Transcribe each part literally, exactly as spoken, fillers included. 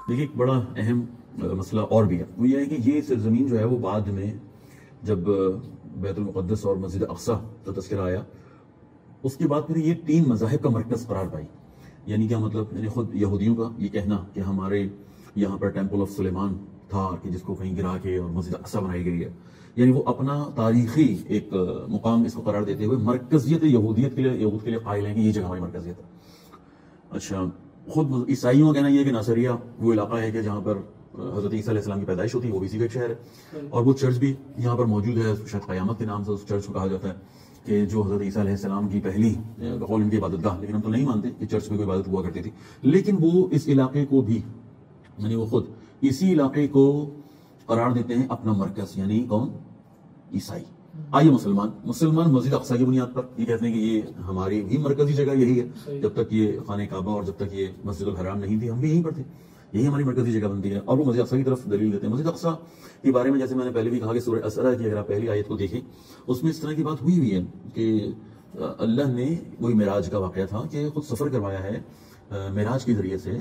دیکھیے ایک بڑا اہم مسئلہ اور بھی ہے، وہ یہ ہے کہ یہ سرزمین جو ہے وہ بعد میں جب بیت المقدس اور مسجد اقصی کا تذکرہ آیا، اس کے بعد پھر یہ تین مذاہب کا مرکز قرار پائی. یعنی کیا مطلب؟ یعنی خود یہودیوں کا یہ کہنا کہ ہمارے یہاں پر ٹیمپل آف سلیمان تھا کہ جس کو کہیں گرا کے اور مسجد اقصی بنائی گئی ہے، یعنی وہ اپنا تاریخی ایک مقام اس کو قرار دیتے ہوئے مرکزیت یہودیت کے لیے یہود کے لیے قائل ہیں کہ یہ جگہ ہماری مرکزیت ہے. اچھا، خود عیسائیوں کا کہنا یہ کہ ناصریہ وہ علاقہ ہے کہ جہاں پر حضرت عیسیٰ علیہ السلام کی پیدائش ہوتی ہے، وہ بھی اسی کا ایک شہر ہے، اور وہ چرچ بھی یہاں پر موجود ہے. شاید قیامت کے نام سے اس چرچ کو کہا جاتا ہے کہ جو حضرت عیسیٰ علیہ السلام کی پہلی بقول ان کی عبادت گاہ، لیکن ہم تو نہیں مانتے کہ چرچ میں کوئی عبادت ہوا کرتی تھی. لیکن وہ اس علاقے کو بھی، یعنی وہ خود اسی علاقے کو قرار دیتے ہیں اپنا مرکز. یعنی کون؟ عیسائی. آئیے مسلمان مسلمان مسجد اقصی کی بنیاد پر یہ کہتے ہیں کہ یہ ہماری بھی مرکزی جگہ یہی ہے. جب تک یہ خانہ کعبہ اور جب تک یہ مسجد الحرام نہیں تھی، ہم بھی یہیں پر تھے، یہی ہماری مرکزی جگہ بنتی ہے. اور وہ مسجد اقصی کی طرف دلیل دیتے ہیں. مسجد اقصی کے بارے میں جیسے میں نے پہلے بھی کہا کہ سورہ اسرا کی اگر آپ پہلی آیت کو دیکھیں، اس میں اس طرح کی بات ہوئی ہوئی ہے کہ اللہ نے وہی معراج کا واقعہ تھا کہ خود سفر کروایا ہے معراج کے ذریعے سے،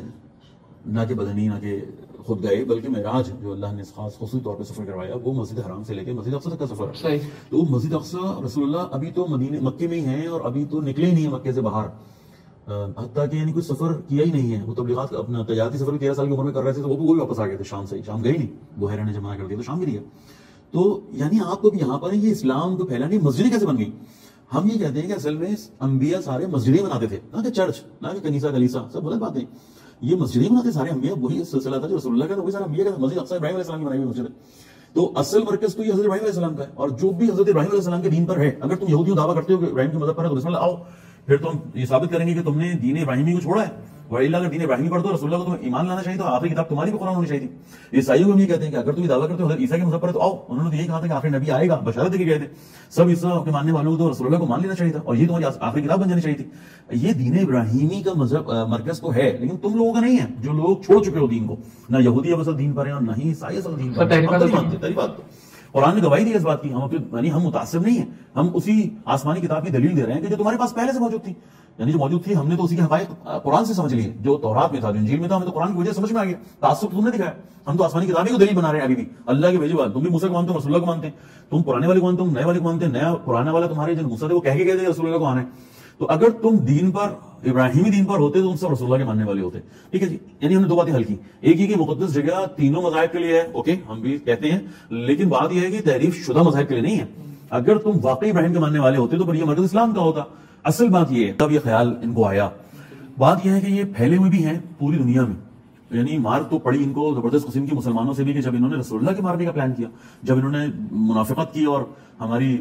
نہ کہ بدنی، نہ کہ خود گئے، بلکہ معراج جو اللہ نے خاص خصوصی طور پہ سفر کروایا وہ مسجد حرام سے لے کے مسجد اقصی تک کا سفر ہے. تو مسجد اقصی رسول اللہ ابھی تو مدینے مکے میں ہی ہیں اور ابھی تو نکلے ہی نہیں ہیں مکے سے باہر، حتیٰ کہ یعنی کوئی سفر کیا ہی نہیں ہے. وہ تبلیغات اپنا تجارتی سفر تیرہ سال کی عمر میں کر رہے تھے تو وہ بھی واپس آ گئے تھے شام سے. شام گئے نہیں، بحیرہ نے جمع کر دیا تو شام بھی دیا. تو یعنی آپ کو یہاں پر یہ اسلام کو پھیلانے مسجدیں کیسے بن گئی؟ ہم یہ کہتے ہیں کہ اصل میں انبیاء سارے مسجدیں بناتے تھے، نہ کہ چرچ، نہ کہ کنیسہ کلیسا، سب غلط باتیں. یہ مسجدیں بناتے سارے انبیاء، وہی سلسلہ تھا جو رسول اللہ کا تھا، وہی سارا انبیاء کا تھا. مسجد اقصی ابراہیم علیہ السلام کی بنائی ہوئی مسجد ہے. تو اصل مرکز تو یہ حضرت ابراہیم علیہ السلام کا ہے، اور جو بھی حضرت ابراہیم علیہ السلام کے دین پر ہے، اگر تم یہودیوں دعویٰ کرتے ہو کہ ابراہیم کے مذہب پر ہے تو بسم اللہ آؤ، پھر تم یہ ثابت کریں گے کہ تم نے دین ابراہیمی کو چھوڑا ہے. وَإِلَّا اگر دین ابراہیمی پر تو رسول اللہ کو تمہیں ایمان لانا چاہیے، تو آخری کتاب تمہاری بھی قرآن ہونی چاہیے تھی. عیسائیوں کو بھی یہ کہتے ہیں کہ اگر تم یہ دعویٰ کرتے ہو حضرت عیسیٰ کے مذہب پر ہے تو آؤ. انہوں نے تو یہی کہا تھا کہ آخری نبی آئے گا، بشارت دے کے گئے تھے. سب عیسیٰ کے ماننے والوں کو تو رسول اللہ کو مان لینا چاہیے تھا اور یہ تمہاری آخری کتاب بن جانی چاہیے تھی. یہ دین ابراہیمی کا مذہب مرکز تو ہے، لیکن تم لوگوں کا نہیں ہے جو لوگ چھوڑ چکے ہو دین کو. نہ یہودی اب اصل دین پر ہیں اور نہ ہی عیسائی اصل دین پر ہیں. قرآن نے گواہی دی اس بات کی. ہم یعنی ہم متعصب نہیں ہیں، ہم اسی آسمانی کتاب کی دلیل دے رہے ہیں کہ جو تمہارے پاس پہلے سے موجود تھی، یعنی جو موجود تھی ہم نے تو اسی کے حقائق قرآن سے سمجھ لیے. جو تورات میں تھا، جو انجیل میں تھا، ہمیں تو قرآن کی وجہ سمجھ میں آ گیا. تعصب تم نے دکھایا، ہم تو آسمانی کتابیں کو دلیل بنا رہے ہیں ابھی بھی. اللہ کے بھیجے والے تم بھی موسیٰ کو مانتے ہو، رسول اللہ کو مانتے ہیں. تم پرانے والے کو مانتے ہو، نئے والے کو مانتے ہیں. نیا پرانا والا تمہارے جو موسیٰ تھے وہ کہہ کے گئے تھے رسول اللہ کو آنا ہے. تو اگر تم دین پر ابراہیمی دین پر ہوتے تو تم سب رسول اللہ کے ماننے والے ہوتے. ٹھیک ہے جی. یعنی ہم نے دو باتیں حل کی. ایک یہ کہ مقدس جگہ تینوں مذاہب کے لیے ہے، اوکے ہم بھی کہتے ہیں، لیکن بات یہ ہے کہ تحریف شدہ مذاہب کے لیے نہیں ہے. اگر تم واقعی ابراہیم کے ماننے والے ہوتے تو پھر یہ مرکز اسلام کا ہوتا. اصل بات یہ ہے، تب یہ خیال ان کو آیا. بات یہ ہے کہ یہ پھیلے ہوئے بھی ہیں پوری دنیا میں. یعنی مار تو پڑی ان کو زبردست قسم کی مسلمانوں سے بھی کہ جب انہوں نے رسول اللہ کے مارنے کا پلان کیا، جب انہوں نے منافقت کی اور ہماری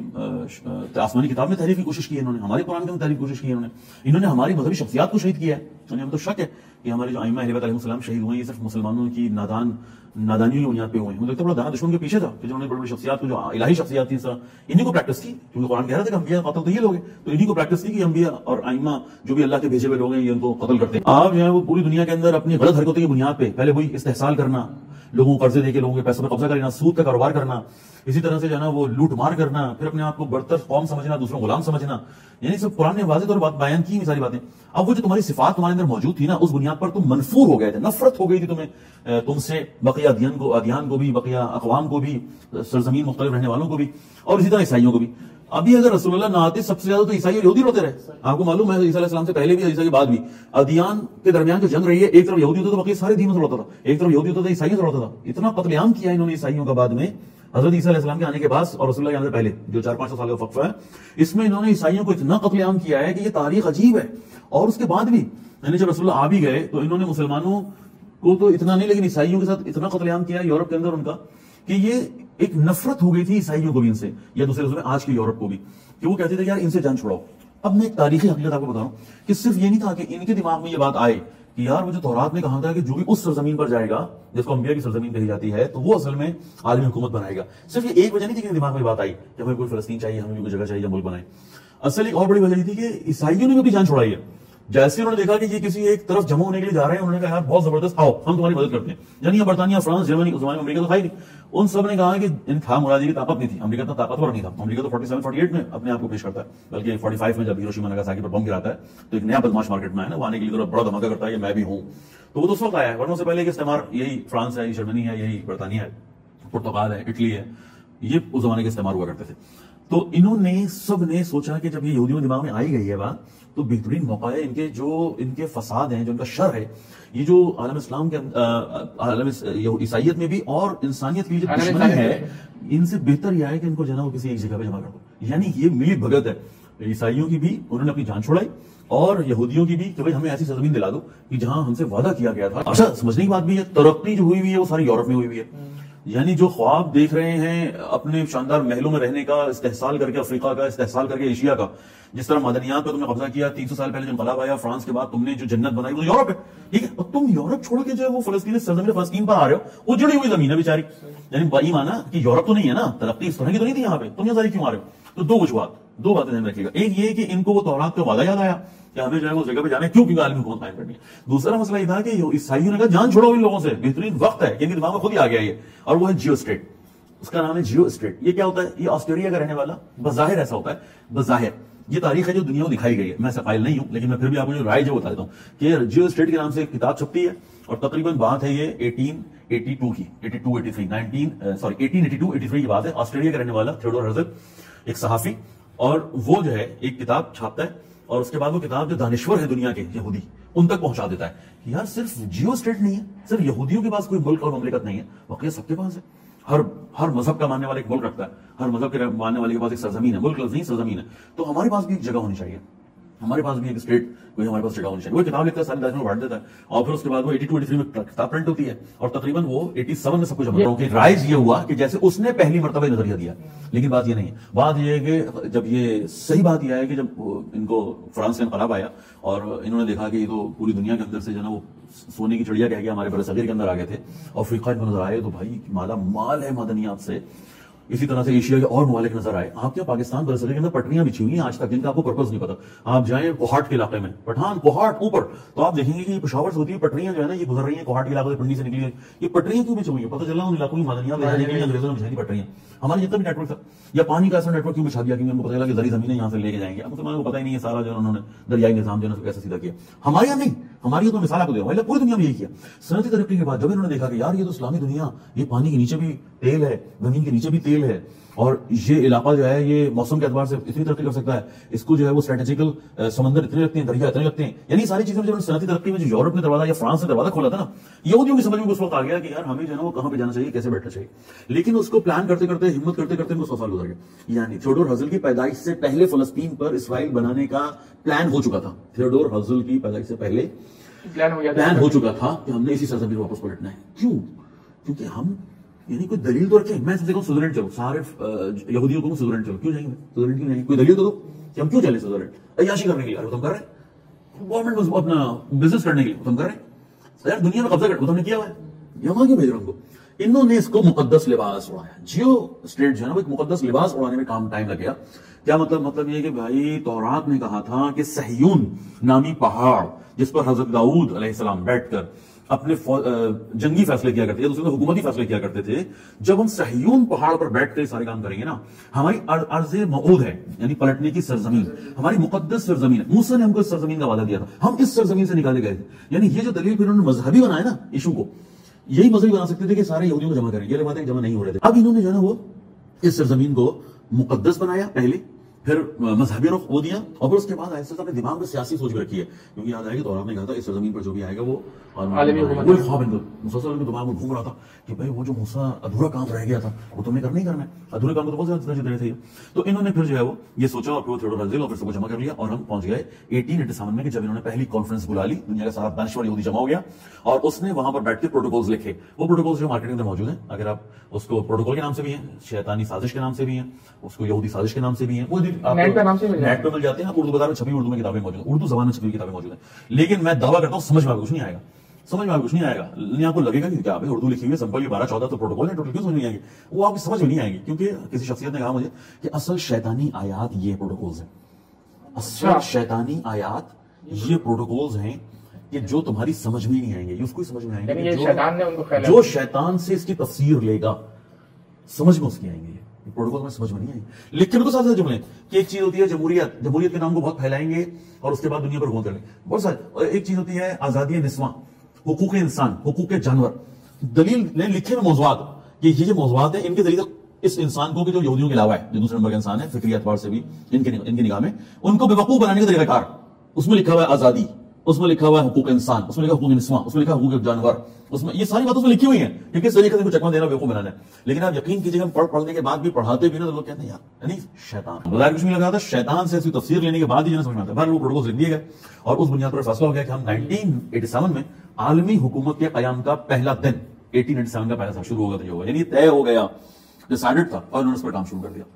آسمانی کتاب میں تحریف کی کوشش کی، انہوں نے ہماری قرآن کے اندر تحریف کی کوشش کی، انہوں نے انہوں نے ہماری مذہبی شخصیات کو شہید کیا ہے. یعنی ہم تو شک ہے کہ ہمارے جو ائمہ اہل بیت علیہ السلام شہید ہوئے ہیں یہ صرف مسلمانوں کی نادان نادانی کی بنیاد پہ ہوئے ہیں. مجھے لگتا ہے بڑا دانا دشمن کے پیچھے تھا کہ جنہوں نے بڑی بڑی شخصیات کو، جو الہی شخصیات تھیں، انہیں کو پریکٹس کی، کیونکہ قرآن کہہ رہا تھا کہ انبیاء قاتل تو یہ لوگ ہیں، تو انہیں کو پریکٹس کی کہ انبیاء اور ائمہ جو بھی اللہ کے بھیجے ہوئے لوگ ہیں یہ ان کو قتل کرتے ہیں. آپ جو ہے وہ پوری دنیا کے اندر اپنی غلط حرکتوں کی بنیاد پہ پہلے وہی استحصال کرنا، لوگوں کو قرضے دے کے لوگوں کے پیسوں پہ قبضہ کرنا، سود کا کاروبار کرنا، اسی طرح سے جو ہے نا وہ لوٹ مار کرنا، پھر اپنے آپ کو برتر قوم سمجھنا، دوسروں غلام سمجھنا، یعنی سب قرآن نے واضح طور پر بیان کی ساری باتیں. اب وہ جو تمہاری صفات تمہارے اندر موجود تھی نا، اس بنیاد پر تم منفور ہو گئے تھے، نفرت ہو گئی تھی تمہیں تم سے، بقیہ ادیان کو ادیان کو بھی، بقیہ اقوام کو بھی، سرزمین مختلف رہنے والوں کو بھی، اور اسی طرح عیسائیوں کو بھی. ابھی اگر رسول اللہ نہ آتے سب سے زیادہ تو عیسائی اور یہودی روتے رہے. آپ کو معلوم ہے عیسیٰ علیہ السلام سے پہلے بھی عیسیٰ کے بعد بھی ادیان کے درمیان جو جنگ رہی ہے، ایک طرف یہودی ہوتا تھا بقیہ سارے دینوں سے لڑتا تھا، ایک طرف یہودی ہوتا تھا عیسائیوں سے لڑتا تھا. اتنا قتل عام کیا انہوں نے عیسائیوں کا بعد میں حضرت عیسیٰ علیہ السلام کے آنے کے بعد اور رسول اللہ کے آنے سے پہلے جو چار پانچ سو سال کا وقفہ ہے، اس میں انہوں نے عیسائیوں کو اتنا قتل عام کیا ہے کہ یہ تاریخ عجیب ہے. اور اس کے بعد بھی یعنی جب رسول اللہ آ بھی گئے تو انہوں نے مسلمانوں کو تو اتنا نہیں لیکن عیسائیوں کے ساتھ اتنا قتل عام کیا یورپ کے اندر ان کا کہ یہ ایک نفرت ہو گئی تھی عیسائیوں کو بھی ان سے، یا دوسرے لفظوں میں آج کے یورپ کو بھی، کہ وہ کہتے تھے کہ یار ان سے جان چھڑاؤ. اب میں ایک تاریخی حقیقت آپ کو بتا رہا ہوں کہ صرف یہ نہیں تھا کہ ان کے دماغ میں یہ بات آئے کہ یار وہ جو تورات میں کہا تھا کہ جو بھی اس سرزمین پر جائے گا جس کو انبیاء کی سرزمین کہی جاتی ہے تو وہ اصل میں عالمی حکومت بنائے گا. صرف یہ ایک وجہ نہیں تھی کہ دماغ میں بات آئی کہ ہمیں کوئی فلسطین چاہیے، ہمیں کوئی جگہ چاہیے، ملک بنائے. اصل ایک اور بڑی وجہ یہ تھی کہ عیسائیوں نے بھی اپنی جان چھڑائی ہے. جیسے انہوں نے دیکھا کہ یہ کسی ایک طرف جمع ہونے کے لیے جا رہے ہیں، انہوں نے کہا یار بہت زبردست، آؤ ہم تمہاری مدد کرتے ہیں. یعنی برطانیہ، فرانس، جرمنی، اس زمانے میں امریکہ تو تھا ہی نہیں، ان سب نے کہا کہ ان تھا مرادی کی طاقت نہیں تھی. امریکہ اتنا طاقتور نہیں تھا. امریکہ تو فورٹی سیون فورٹی ایٹ میں اپنے آپ کو پیش کرتا ہے، بلکہ فورٹی فائیو میں جب ہیروشیما ناگاساکی پر بم گراتا ہے تو ایک نیا بدماش مارکیٹ میں ہے نا، وہ آنے کے لیے بڑا دھماکہ کرتا ہے کہ میں بھی ہوں. تو وہ تو اس وقت آیا ہے، ورنہ سے پہلے کہ استعمار یہی فرانس ہے، یہی جرمنی ہے، یہی برطانیہ ہے، پرتگال ہے، اٹلی ہے، یہ اس زمانے کے استعمار ہوا کرتے تھے. تو انہوں نے سب نے سوچا کہ جب یہ یہودیوں کے دماغ میں آئی گئی ہے بات، تو بہترین موقع ہے ان کے جو ان کے فساد ہیں، جو ان کا شر ہے، یہ جو عالم اسلام کے عالم عیسائیت میں بھی اور انسانیت کی جو دشمنی ہے، ان سے بہتر یہ ہے کہ ان کو جو ہے نا وہ کسی ایک جگہ پہ جمع کر دو. یعنی یہ ملی بھگت ہے عیسائیوں کی بھی، انہوں نے اپنی جان چھوڑائی، اور یہودیوں کی بھی کہ بھائی ہمیں ایسی سرزمین دلا دو کہ جہاں ہم سے وعدہ کیا گیا تھا. اچھا سمجھنے کی بات بھی ہے، ترقی جو ہوئی ہوئی ہے وہ ساری یورپ میں ہوئی ہوئی ہے. یعنی جو خواب دیکھ رہے ہیں اپنے شاندار محلوں میں رہنے کا، استحصال کر کے افریقہ کا، استحصال کر کے ایشیا کا، جس طرح معدنیات پہ تم نے قبضہ کیا، تین سو سال پہلے جو انقلاب آیا فرانس کے بعد، تم نے جو جنت بنائی وہ یورپ ہے. ٹھیک ہے، اور تم یورپ چھوڑ کے جو ہے وہ فلسطین سرزمین فلسطین پر آ رہے ہو، اجڑی ہوئی زمین ہے بیچاری. یعنی بائی مانا کہ یورپ تو نہیں ہے نا، ترقی اس طرح کی تو نہیں تھی یہاں پہ، تم یہاں ساری کیوں آ رہے ہو؟ تو دو وجوہات، دو باتیں ذہن رکھیے گا. ایک یہ کہ ان کو وہ تورات کا وعدہ یاد آیا کہ ہمیں جو ہے وہ جگہ پہ جانے، کیوں؟ کیونکہ عالمی حکومت قائم کرنی ہے. دوسرا مسئلہ یہ تھا کہ عیسائیوں نے کہا جان چھوڑو ان لوگوں سے، بہترین وقت ہے کہ ان کے دماغ میں خود ہی آ گیا یہ، اور وہ ہے جیو اسٹیٹ. اس کا نام ہے جیو اسٹیٹ. یہ کیا ہوتا ہے؟ یہ آسٹریلیا کا رہنے والا، بظاہر ایسا ہوتا ہے، بظاہر یہ تاریخ ہے جو دنیا کو دکھائی گئی ہے. میں ایسا قائل نہیں ہوں، لیکن میں پھر بھی آپ کو جو رائے جو بتا دیتا ہوں کہ جیو اسٹیٹ کے نام سے ایک کتاب چھپتی ہے، اور تقریباً بات ہے یہ ایٹین ایٹی ٹو کی، eighty two eighty three nineteen sorry eighteen eighty two eighty three کی بات ہے. آسٹریلیا کا رہنے والا تھیوڈور ہرزل ایک صحافی، اور وہ جو ہے ایک کتاب چھاپتا ہے، اور اس کے بعد وہ کتاب جو دانشور ہے دنیا کے یہودی ان تک پہنچا دیتا ہے کہ یار صرف جیو اسٹیٹ نہیں ہے، صرف یہودیوں کے پاس کوئی ملک اور مملکت نہیں ہے، واقعی سب کے پاس ہے. ہر ہر مذہب کا ماننے والا ایک ملک رکھتا ہے، ہر مذہب کے ماننے والے کے پاس ایک سرزمین ہے، ملک لفظ نہیں سرزمین ہے. تو ہمارے پاس بھی ایک جگہ ہونی چاہیے، ہمارے پاس بھی ایک اسٹیٹ کوئی ہمارے پاس جگہ ہونی چاہیے. وہ کتاب لکھتا ہے، ساری دانشور بانٹ دیتا ہے، اور پھر اس کے بعد وہ ایٹی ٹو ایٹی تھری میں کتاب پرنٹ ہوتی ہے، اور تقریباً وہ ایٹی سیون میں سب کچھ جمع ہو کے رائز یہ ہوا کہ جیسے اس نے پہلی مرتبہ نظریہ دیا. لیکن بات یہ نہیں ہے، بات یہ ہے کہ جب یہ صحیح بات یہ ہے کہ جب ان کو فرانس سے انقلاب آیا اور انہوں نے دیکھا کہ یہ تو پوری دنیا کے اندر سے جو نا وہ سونے کی چڑیا کہہ گیا ہمارے برصغیر کے اندر آ گئے تھے، اور افریقہ میں نظر آئے تو بھائی مالا مال ہے معدنیات سے. اسی طرح سے ایشیا کے اور ممالک نظر آئے. آپ کیا پاکستان برصغیر کے اندر پٹریاں بچھی ہوئی ہیں آج تک، جن کا آپ کو پرپز نہیں پتا. آپ جائیں کوہاٹ کے علاقے میں، پٹھان کوہاٹ اوپر، تو آپ دیکھیں گے کہ یہ پشاور سے ہوتی ہے پٹریاں جو ہے نا یہ گزر رہی ہیں کوہاٹ کے علاقے سے، پنڈی سے نکلی ہیں. یہ پٹریاں کیوں بچھی ہوئی ہیں؟ پتہ چلا ان علاقوں کی معدنیات لے جانے کے لیے انگریزوں نے بچھائی دی پٹریاں. ہمارے جتنا بھی نیٹ ورک تھا یا پانی کا ایسا نیٹ ورک کیوں بچھا دیا؟ کیونکہ ان کو پتہ چلا کہ زرعی زمینیں یہاں سے لے کے جائیں گے. اب مسلمانوں کو پتہ ہی نہیں ہے سارا جو انہوں نے دریائی نظام جو ہے کیسے سیدھا کیا. ہمارے یہاں نہیں، ہماری تو مثال آپ کو دے رہا ہوں، پوری دنیا میں یہی کیا. صنعتی ترقی کے بعد جب انہوں نے دیکھا کہ یار یہ تو اسلامی دنیا، یہ پانی کے نیچے بھی تیل ہے، زمین کے نیچے بھی تیل ہے، اور یہ علاقہ جو ہے یہ موسم کے اعتبار سے اتنی ترقی کر سکتا ہے، اس کو جو ہے وہ اسٹریٹجیکل سمندر اتنے لگتے ہیں، دریا اتنے لگتے ہیں. یعنی ساری چیزیں جو صنعتی ترقی میں جو یورپ نے دروازہ یا فرانس نے دروازہ کھولا تھا نا، یہودیوں کی سمجھ میں اس وقت آ گیا کہ یار ہمیں جو ہے نا وہ کہاں پہ جانا چاہیے، کیسے بیٹھنا چاہیے. لیکن اس کو پلان کرتے کرتے، ہمت کرتے کرتے ان کو سو سال گزر گئے. یعنی تھیوڈور ہرزل کی پیدائش سے پہلے فلسطین پر اسرائیل بنانے کا پلان ہو چکا تھا. تھیوڈور ہرزل کی پیدائش سے پہلے پلان ہو چکا تھا کہ ہم نے اسی سرزمین واپس پلٹنا ہے. کیوں؟ کیونکہ ہم یعنی کوئی دلیل تو رکھیں. میں دیکھوں سوئٹزرلینڈ چلو، سارے یہودیوں کو سوئٹزرلینڈ چلو، کیوں جائیں گے سوئٹزرلینڈ؟ کیوں نہیں؟ کوئی دلیل تو دو کہ ہم کیوں چلیں سوئٹزرلینڈ؟ عیاشی کرنے کے لیے تم کر رہے ہیں، گورنمنٹ اپنا بزنس کرنے کے لیے تم کر رہے ہیں، یار دنیا میں قبضہ کر تم نے کیا ہوا ہے، یہاں کیوں بھیج رہا ہوں کو؟ انہوں نے اس کو مقدس لباس اڑایا. جیو اسٹیٹ جو ہے نا وہ ایک مقدس لباس اڑانے میں کام ٹائم لگ گیا. کیا مطلب؟ مطلب یہ کہ بھائی تورات نے کہا تھا کہ صہیون نامی پہاڑ جس پر حضرت داؤد علیہ السلام بیٹھ کر اپنے جنگی فیصلے کیا کرتے تھے، دوسرے حکومتی فیصلے کیا کرتے تھے، جب ہم صہیون پہاڑ پر بیٹھ کر سارے کام کریں گے نا، ہماری ارض موعود ہے یعنی پلٹنے کی سرزمین، ہماری مقدس سرزمین ہے. موسیٰ نے ہم کو اس سرزمین کا وعدہ دیا تھا، ہم اس سرزمین سے نکالے گئے تھے. یعنی یہ جو دلیل پھر انہوں نے مذہبی بنایا نا ایشو کو، یہی مذہبی بنا سکتے تھے کہ سارے یہودیوں کو جمع کریں. یہ باتیں جمع نہیں ہو رہے تھے. اب انہوں نے جو ہے نا وہ اس سرزمین کو مقدس بنایا پہلے، پھر مذہبی رخ وہ دیا، اور پھر اس کے بعد ایسے اپنے دماغ میں سیاسی سوچ رکھی ہے. کیونکہ یاد آئے کہ تورات نے کہا تھا اس سرزمین پر جو بھی آئے گا وہ عالمی حکومت. وہی خواب مسلسل دماغ میں گھوم رہا تھا کہ بھائی وہ جو موسیٰ ادھورا کام رہ گیا تھا وہ تم نے کرنا ہی کرنا ہے. ادھورے کام کو تو بہت زیادہ جتنے تھے. تو انہوں نے پھر جو ہے وہ یہ سوچا اور پھر تھیوڈور ہرزل اور پھر سب کو جمع کر لیا، اور ہم پہنچ گئے ایٹین ایٹی سیون میں کہ جب انہوں نے پہلی کانفرنس بلا لی، دنیا کا سارا دانشور یہودی جمع ہو گیا، اور اس نے وہاں پر بیٹھ کے پروٹوکولز لکھے. وہ پروٹوکولز جو مارکیٹ کے اندر موجود ہیں، اگر آپ اس کو پروٹوکول کے نام سے بھی ہیں، شیطانی سازش کے نام سے بھی ہیں، اس کو یہودی سازش کے نام سے بھی ہیں، وہ نیٹ پہ مل جاتے ہیں. اردو بازار میں چھپی اردو میں کتابیں موجود ہیں، اردو زبان میں چھپی کتابیں موجود ہیں. لیکن میں دعویٰ کرتا ہوں سمجھ میں آپ کو کچھ نہیں آئے گا، سمجھ میں آپ کو کچھ نہیں آئے گا. نہیں آپ کو لگے گا کہ کیا ہے اردو لکھی ہوئی ہے سمپل، یہ بارہ چودہ تو پروٹوکول ہے، ٹوٹل کیوں سمجھ نہیں آئے گی؟ وہ آپ کی سمجھ میں نہیں آئے گی. کیونکہ کسی شخصیت نے کہا مجھے کہ اصل شیطانی آیات یہ پروٹوکولز ہیں، اصل شیطانی آیات یہ پروٹوکولز ہیں کہ جو تمہاری سمجھ میں نہیں آئیں گے، اس کو سمجھ میں آئیں یعنی گے یہ شیطان نے ان کو پھیلایا، جو شیطان سے اس کی تفسیر لے گا سمجھ میں اس کی آئیں گے، یہ پروٹوکول میں سمجھ میں نہیں آئیں گے. لیکن کو ساتھ ساتھ جملے کہ ایک چیز ہوتی ہے جمہوریت، جمہوریت کے نام کو بہت پھیلائیں گے اور اس کے بعد دنیا پر حکومت کر لیں گے. بہت سارے. ایک چیز ہوتی ہے آزادی نسواں، حقوق انسان، حقوق جانور. دلیل نے لکھے ہوئے موضوعات کہ یہ جو موضوعات ہیں ان کے ذریعے اس انسان کو کہ جو یہودیوں کے علاوہ ہے، جو دوسرے نمبر کا انسان ہے فکری اعتبار سے بھی ان کے ان کی نگاہ میں، ان کو بے وقوف بنانے کا طریقہ کار. اس میں لکھا ہوا ہے آزادی، اس میں لکھا ہوا ہے حقوق انسان، اس میں لکھا حقوق نسواں، اس میں لکھا حقوق جانور، اس میں یہ ساری باتیں اس میں لکھی ہوئی ہیں کہ کس طریقے سے کو چکما دینا، بیوقوف بنانا ہے. لیکن آپ یقین کیجیے ہم پڑھ پڑھنے کے بعد بھی پڑھاتے بھی نا تو لوگ کہتے ہیں یار یعنی شیطان بظاہر کچھ نہیں لگا تھا، شیطان سے اس کی تفسیر لینے کے بعد ہی جو سمجھ میں آتا ہے. بہرحال وہ پروٹوکول لکھ دیے گئے اور اس بنیاد پر فیصلہ ہو گیا کہ ہم نائنٹین ایٹی سیون میں عالمی حکومت کے قیام کا پہلا دن ایٹین ایٹی سیون کا پہلا سال شروع ہوگا تو یہ ہوگا، یعنی طے ہو گیا، ڈیسائیڈڈ تھا اور انہوں نے اس پر کام شروع کر دیا.